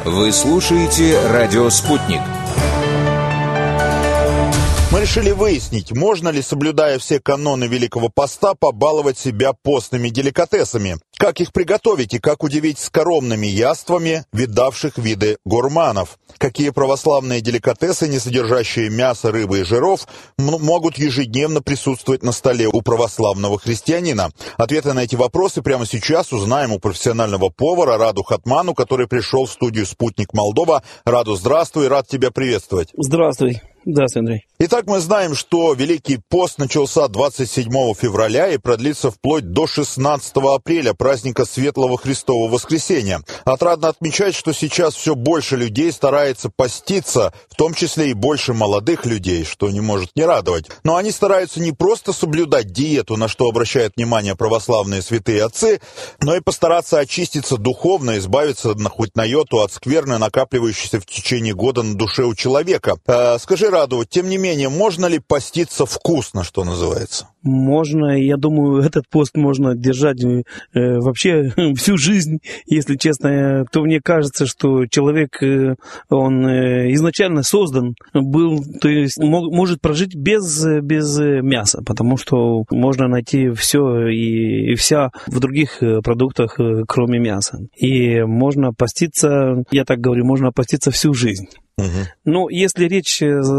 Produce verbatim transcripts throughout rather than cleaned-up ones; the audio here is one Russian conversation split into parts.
Вы слушаете «Радио Спутник». Мы решили выяснить, можно ли, соблюдая все каноны Великого Поста, побаловать себя постными деликатесами. Как их приготовить и как удивить скоромными яствами видавших виды гурманов. Какие православные деликатесы, не содержащие мяса, рыбы и жиров, могут ежедневно присутствовать на столе у православного христианина. Ответы на эти вопросы прямо сейчас узнаем у профессионального повара Раду Хатману, который пришел в студию «Спутник Молдова». Раду, здравствуй, рад тебя приветствовать. Здравствуй. Здравствуй, Андрей. Итак, мы знаем, что Великий пост начался двадцать седьмого февраля и продлится вплоть до шестнадцатого апреля, праздника Светлого Христового Воскресения. Отрадно отмечать, что сейчас все больше людей старается поститься, в том числе и больше молодых людей, что не может не радовать. Но они стараются не просто соблюдать диету, на что обращают внимание православные святые отцы, но и постараться очиститься духовно, избавиться на хоть на йоту от скверны, накапливающейся в течение года на душе у человека. Э, скажи, Раду, тем не менее, можно ли поститься вкусно, что называется? Можно, я думаю, этот пост можно держать э, вообще всю жизнь, если честно, то мне кажется, что человек, э, он э, изначально создан был, то есть мог, может прожить без, без мяса, потому что можно найти все и, и вся в других продуктах, кроме мяса. И можно поститься, я так говорю, можно поститься всю жизнь. Угу. Ну, если речь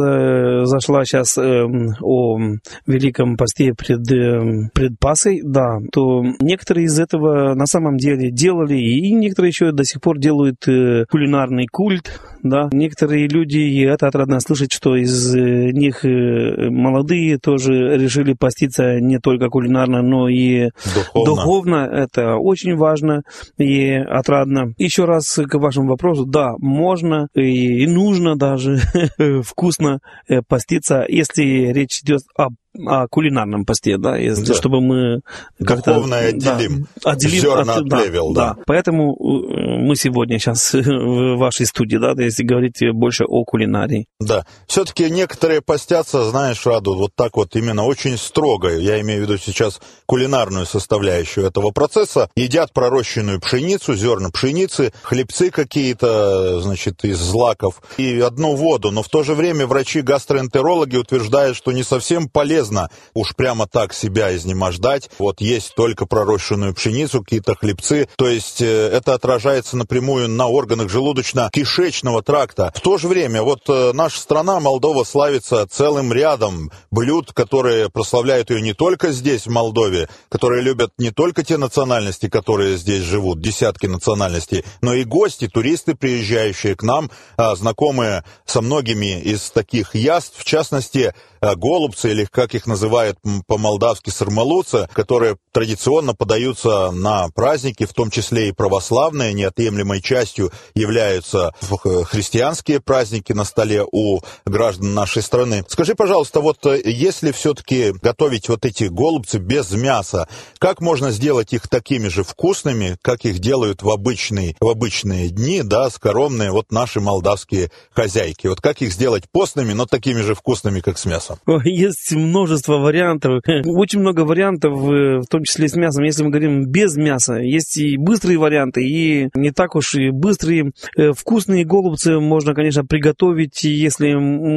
зашла сейчас э, о Великом посте пред, э, пред Пасхой, да, то некоторые из этого на самом деле делали, и некоторые еще до сих пор делают э, кулинарный культ, да. Некоторые люди, и это отрадно слышать, что из них э, молодые тоже решили поститься не только кулинарно, но и духовно. духовно. Это очень важно и отрадно. Еще раз к вашему вопросу, да, можно и, и нужно нужно даже вкусно поститься, если речь идет об о кулинарном посте, да, если, да. чтобы мы как-то... Духовно отделим, да, отделим зерна от, от плевел, да, да. да. Поэтому мы сегодня сейчас в вашей студии, да, если говорить больше о кулинарии. Да, все-таки некоторые постятся, знаешь, Раду, вот так вот именно очень строго, я имею в виду сейчас кулинарную составляющую этого процесса, едят пророщенную пшеницу, зерна пшеницы, хлебцы какие-то, значит, из злаков и одну воду, но в то же время врачи-гастроэнтерологи утверждают, что не совсем полезно уж прямо так себя изнемождать, вот есть только пророщенную пшеницу, какие-то хлебцы, то есть э, это отражается напрямую на органах желудочно-кишечного тракта. В то же время вот э, наша страна, Молдова, славится целым рядом блюд, которые прославляют ее не только здесь, в Молдове, которые любят не только те национальности, которые здесь живут, десятки национальностей, но и гости, туристы, приезжающие к нам, э, знакомые со многими из таких яств, в частности, э, голубцы, или как их называют по-молдавски сармалуцы, которые традиционно подаются на праздники, в том числе и православные, неотъемлемой частью являются христианские праздники на столе у граждан нашей страны. Скажи, пожалуйста, вот если все-таки готовить вот эти голубцы без мяса, как можно сделать их такими же вкусными, как их делают в обычные, в обычные дни, да, скоромные вот наши молдавские хозяйки? Вот как их сделать постными, но такими же вкусными, как с мясом? Есть множество вариантов, очень много вариантов, в том числе с мясом. Если мы говорим без мяса, есть и быстрые варианты, и не так уж и быстрые. Вкусные голубцы можно, конечно, приготовить, если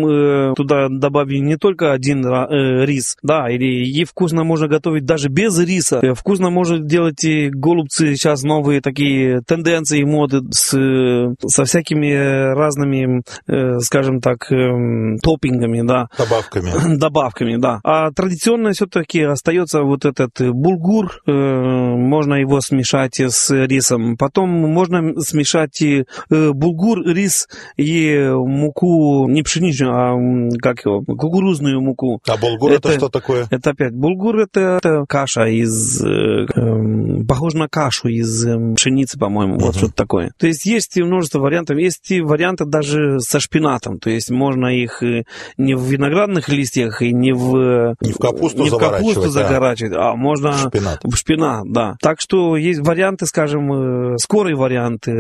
мы туда добавим не только один рис, да, или и вкусно можно готовить даже без риса. Вкусно можно делать и голубцы, сейчас новые такие тенденции, моды с, со всякими разными, скажем так, топпингами, да. Добавками. Добавками, да. А традиционно все-таки остается вот этот булгур, э, можно его смешать с рисом. Потом можно смешать и э, булгур, рис и муку, не пшеничную, а как его, кукурузную муку. А булгур это, это что такое? Это опять, булгур это, это каша из, э, э, похож на кашу из э, пшеницы, по-моему, uh-huh. вот что-то такое. То есть есть множество вариантов, есть и варианты даже со шпинатом, то есть можно их не в виноградных листьях и не в... Не в капусту не в капусту загорачивать, а, а можно... Шпинат. Шпинат, да. Так что есть варианты, скажем, скорые варианты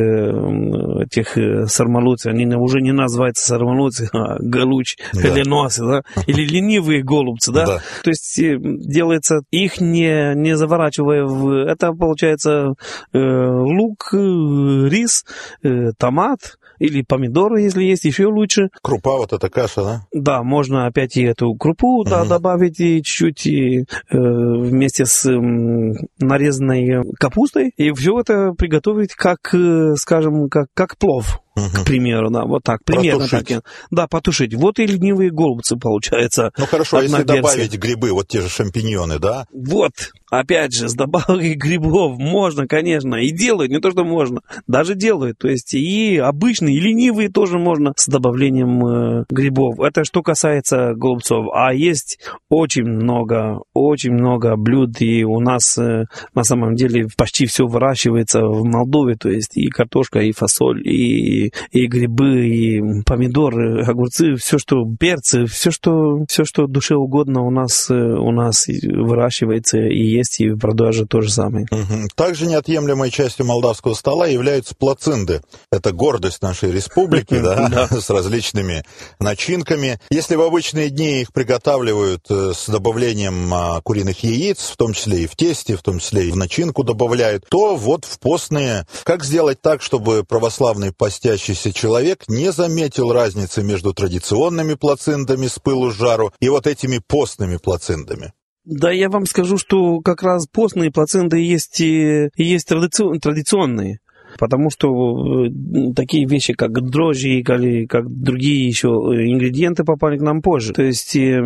этих сармалуций. Они уже не называются сармалуци, а галуч, да. Леносы, да? Или ленивые голубцы, да? Да. То есть делается их не, не заворачивая в... Это получается лук, рис, томат, или помидоры, если есть, еще лучше. Крупа, вот эта каша, да? Да, можно опять и эту крупу да, угу. добавить и чуть-чуть и, э, вместе с э, нарезанной капустой, и все это приготовить как, э, скажем, как, как плов. К примеру, да, вот так, примерно Протушить. так. Да, потушить. Вот и ленивые голубцы, получается. Ну хорошо, если версия. добавить грибы, вот те же шампиньоны, да? Вот, опять же, с добавкой грибов можно, конечно, и делают, не то что можно, даже делают. То есть и обычные, и ленивые тоже можно с добавлением э, грибов. Это что касается голубцов. А есть очень много, очень много блюд, и у нас э, на самом деле почти все выращивается в Молдове, то есть и картошка, и фасоль, и и грибы, и помидоры, огурцы, все, что перцы, все, что, все, что душе угодно у нас, у нас выращивается и есть, и в продаже то же самое. Угу. Также неотъемлемой частью молдавского стола являются плацинды. Это гордость нашей республики, да, с различными начинками. Если в обычные дни их приготавливают с добавлением куриных яиц, в том числе и в тесте, в том числе и в начинку добавляют, то вот в постные, как сделать так, чтобы православный постящий человек не заметил разницы между традиционными плацинтами с пылу с жару и вот этими постными плацинтами? Да, я вам скажу, что как раз постные плацинты есть, и есть традицион, традиционные. Потому что такие вещи, как дрожжи, или как другие еще ингредиенты попали к нам позже. То есть э,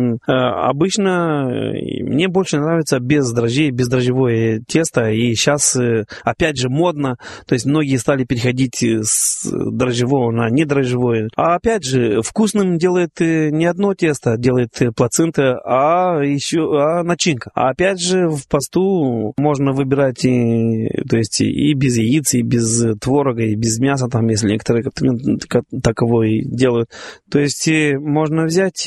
обычно мне больше нравится без дрожжей, бездрожжевое тесто. И сейчас, э, опять же, модно. То есть многие стали переходить с дрожжевого на недрожжевое. А опять же, вкусным делает не одно тесто, делает плацинта, а еще а начинка. А опять же, в посту можно выбирать и, то есть и без яиц, и без творога и без мяса, там, если некоторые таковой делают. То есть можно взять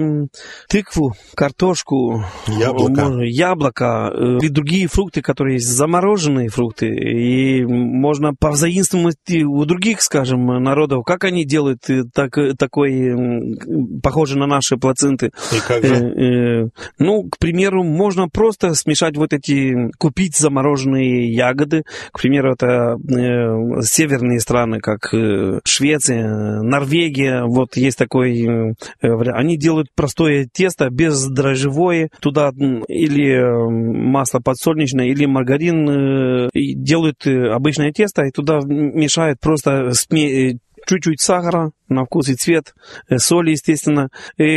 тыкву, картошку, яблоко, яблоко и другие фрукты, которые есть замороженные фрукты, и можно повзаимствовать у других, скажем, народов, как они делают так, такой, похожий на наши плацинты. И как же? Ну, к примеру, можно просто смешать вот эти, купить замороженные ягоды, к примеру, это северные страны, как Швеция, Норвегия, вот есть такой, они делают простое тесто, бездрожжевое, туда или масло подсолнечное, или маргарин, делают обычное тесто, и туда мешают просто чуть-чуть сахара на вкус и цвет, соли, естественно,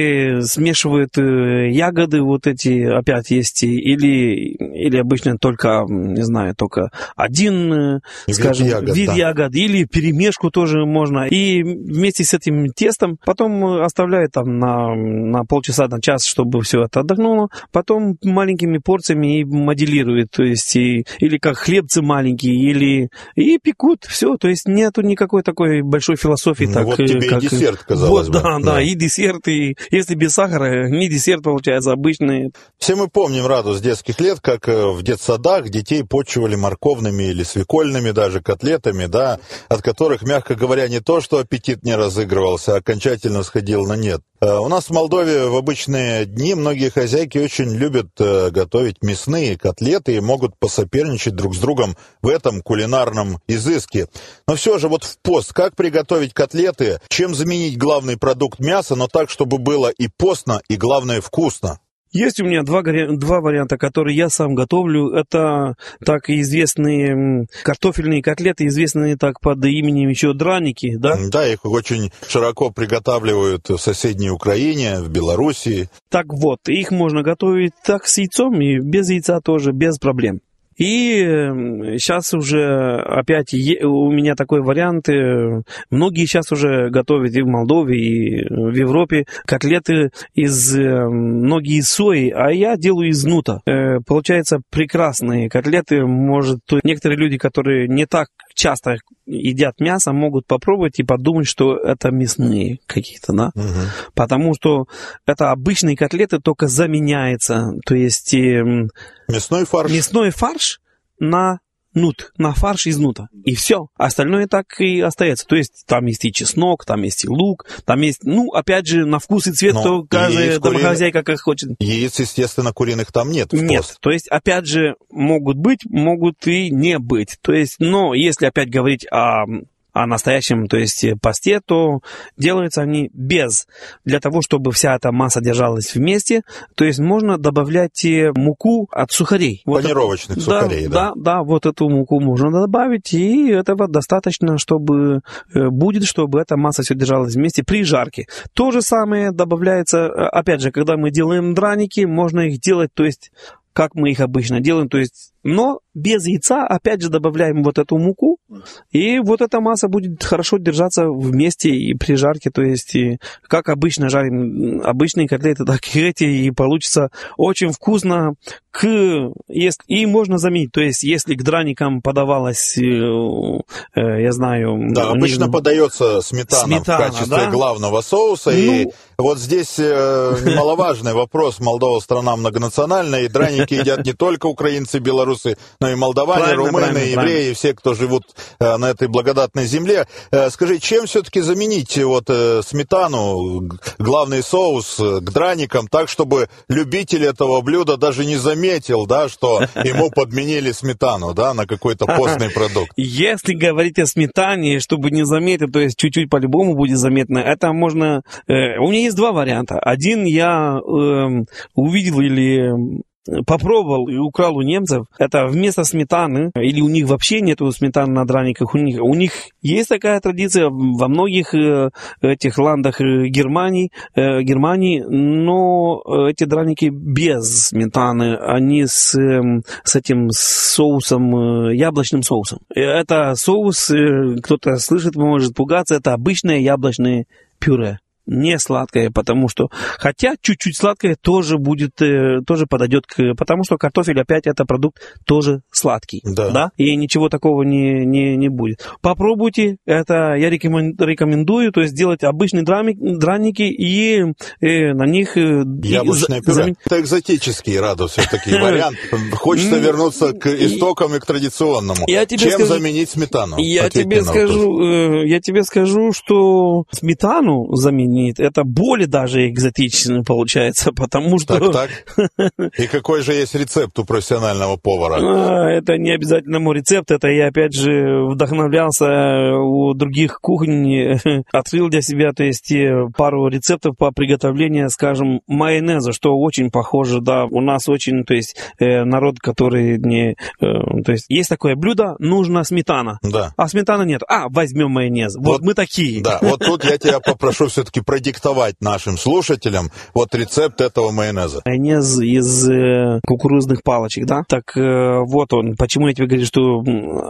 и смешивают ягоды вот эти, опять есть, или, или обычно только, не знаю, только один, вид скажем, ягод, вид да. ягод, или перемешку тоже можно, и вместе с этим тестом потом оставляют там на, на полчаса, на час, чтобы все это отдохнуло, потом маленькими порциями и моделируют, то есть, и, или как хлебцы маленькие, или, и пекут, все, то есть нету никакой такой большой философии, ну, так, вот тебе как... и десерт, казалось вот, бы. Да, да, да, и десерт, и если без сахара, не десерт получается, обычный. Все мы помним, Раду, с детских лет, как в детсадах детей почивали морковными или свекольными даже котлетами, да, от которых, мягко говоря, не то, что аппетит не разыгрывался, а окончательно сходил на нет. У нас в Молдове в обычные дни многие хозяйки очень любят готовить мясные котлеты и могут посоперничать друг с другом в этом кулинарном изыске. Но все же вот в пост, как приготовить котлеты, чем заменить главный продукт мяса, но так, чтобы было и постно, и, главное, вкусно? Есть у меня два, два варианта, которые я сам готовлю. Это так известные картофельные котлеты, известные так под именем еще драники, да? Да, их очень широко приготавливают в соседней Украине, в Белоруссии. Так вот, их можно готовить так с яйцом и без яйца тоже, без проблем. И сейчас уже опять у меня такой вариант, многие сейчас уже готовят и в Молдове, и в Европе котлеты из, многие из сои, а я делаю из нута. Получается прекрасные котлеты, может, некоторые люди, которые не так часто едят мясо, могут попробовать и подумать, что это мясные какие-то, да? Угу. Потому что это обычные котлеты, только заменяется, то есть... Мясной фарш. Мясной фарш на нут, на фарш из нута. И все. Остальное так и остается. То есть там есть и чеснок, там есть и лук, там есть, ну, опять же, на вкус и цвет, то каждая домохозяйка как хочет. Яиц, естественно, куриных там нет. Нет. Пост. То есть, опять же, могут быть, могут и не быть. То есть, но если опять говорить о о настоящем, то есть посте, то делаются они без. Для того, чтобы вся эта масса держалась вместе, то есть можно добавлять муку от сухарей. Панировочных вот сухарей, да, да. Да, да, вот эту муку можно добавить, и этого достаточно, чтобы будет, чтобы эта масса все держалась вместе при жарке. То же самое добавляется, опять же, когда мы делаем драники, можно их делать, то есть как мы их обычно делаем, то есть, но без яйца, опять же, добавляем вот эту муку, и вот эта масса будет хорошо держаться вместе и при жарке, то есть, и как обычно жарим обычные котлеты, так и эти, и получится очень вкусно. К, если, и можно заменить, то есть, если к драникам подавалось, э, э, я знаю... Да, обычно них, подается сметана, сметана в качестве да? главного соуса, ну, и вот здесь э, немаловажный вопрос. Молдова страна многонациональная, и драники едят не только украинцы, белорусы, но и молдаване, правильно, румыны, правильно, евреи, правильно. Все, кто живут э, на этой благодатной земле. Э, скажи, чем все-таки заменить вот э, сметану, главный соус к драникам, так, чтобы любитель этого блюда даже не заметил, да, что ему подменили сметану, да, на какой-то постный продукт? Если говорить о сметане, чтобы не заметить, то есть чуть-чуть по-любому будет заметно, это можно... Э, у меня есть два варианта. Один я э, увидел или... попробовал и украл у немцев, это вместо сметаны, или у них вообще нету сметаны на драниках, у них, у них есть такая традиция во многих э, этих ландах Германии, э, Германии, но эти драники без сметаны, они с, э, с этим соусом, э, яблочным соусом. Это соус, э, кто-то слышит, может пугаться, это обычное яблочное пюре. Не сладкое, потому что... Хотя чуть-чуть сладкое тоже будет, э, тоже подойдет к... Потому что картофель, опять, это продукт тоже сладкий. Да. да? И ничего такого не, не, не будет. Попробуйте. Это я рекомендую. То есть делать обычные драмик, драники и э, на них... Э, Яблочное пюре. Зам... Это экзотический, Раду, все-таки вариант. Хочется вернуться к истокам и к традиционному. Чем заменить сметану? Я тебе скажу, я тебе скажу, что сметану заменить это более даже экзотично получается, потому что... Так, так. И какой же есть рецепт у профессионального повара? Это не обязательно мой рецепт, это я опять же вдохновлялся у других кухонь, открыл для себя, то есть пару рецептов по приготовлению, скажем, майонеза, что очень похоже, да, у нас очень, то есть народ, который не... То есть есть такое блюдо, нужна сметана, да. А сметаны нет. А, возьмем майонез. Вот, вот мы такие. Да, вот тут я тебя попрошу все-таки продиктовать нашим слушателям вот рецепт этого майонеза. Майонез из э, кукурузных палочек, да? Так э, вот он. Почему я тебе говорю, что,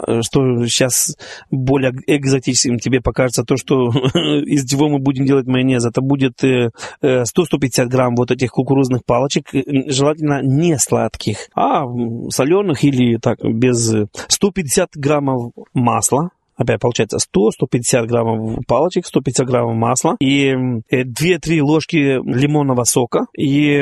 что сейчас более экзотическим тебе покажется то, что из чего мы будем делать майонез. Это будет э, сто - сто пятьдесят грамм вот этих кукурузных палочек, желательно не сладких, а соленых или так, без сто пятьдесят граммов масла. Опять получается сто - сто пятьдесят граммов палочек, сто пятьдесят граммов масла и две-три ложки лимонного сока и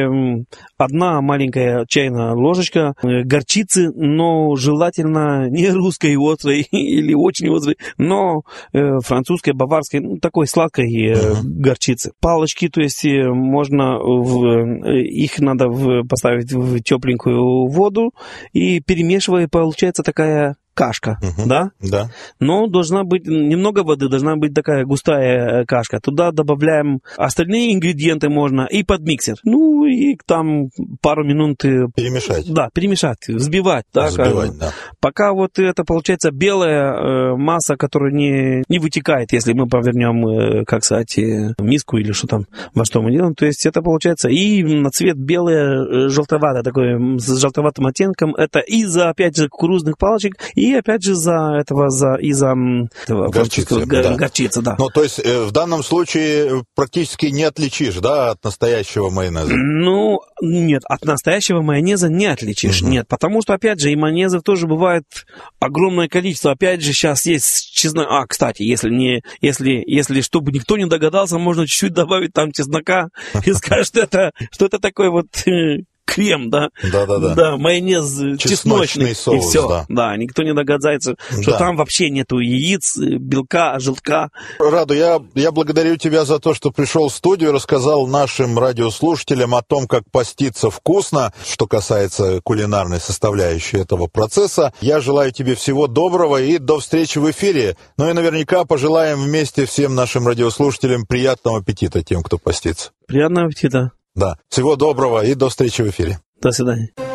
одна маленькая чайная ложечка горчицы, но желательно не русской острой или очень острой, но французской, баварской, ну, такой сладкой uh-huh. горчицы. Палочки, то есть можно в, их надо в, поставить в тепленькую воду и перемешивая, получается такая кашка, uh-huh. да? Да. Но должна быть немного воды, должна быть такая густая кашка. Туда добавляем остальные ингредиенты можно и под миксер. Ну и там пару минут... Перемешать. Да, перемешать, взбивать. Да, взбивать, да. Пока вот это получается белая масса, которая не, не вытекает, если мы повернем, как сказать, миску или что там, во что мы делаем. То есть это получается и на цвет белое, желтоватое, такое с желтоватым оттенком. Это из-за, опять же, кукурузных палочек и И опять же за этого, за, из-за этого горчицы, да. горчицы, да. Ну, то есть э, в данном случае практически не отличишь, да, от настоящего майонеза? Ну, нет, от настоящего майонеза не отличишь, угу. Нет, потому что, опять же, и майонезов тоже бывает огромное количество. Опять же, сейчас есть чеснок. А, кстати, если не, если, если чтобы никто не догадался, можно чуть-чуть добавить там чеснока и скажут, что это, что это такое вот... крем, да? Да-да-да. Да, майонез чесночный, Чесночный соус, и все. да. Да, никто не догадается, что Да. там вообще нету яиц, белка, желтка. Раду, я, я благодарю тебя за то, что пришел в студию, рассказал нашим радиослушателям о том, как поститься вкусно, что касается кулинарной составляющей этого процесса. Я желаю тебе всего доброго и до встречи в эфире. Ну и наверняка пожелаем вместе всем нашим радиослушателям приятного аппетита, тем, кто постится. Приятного аппетита. Да. Всего доброго и до встречи в эфире. До свидания.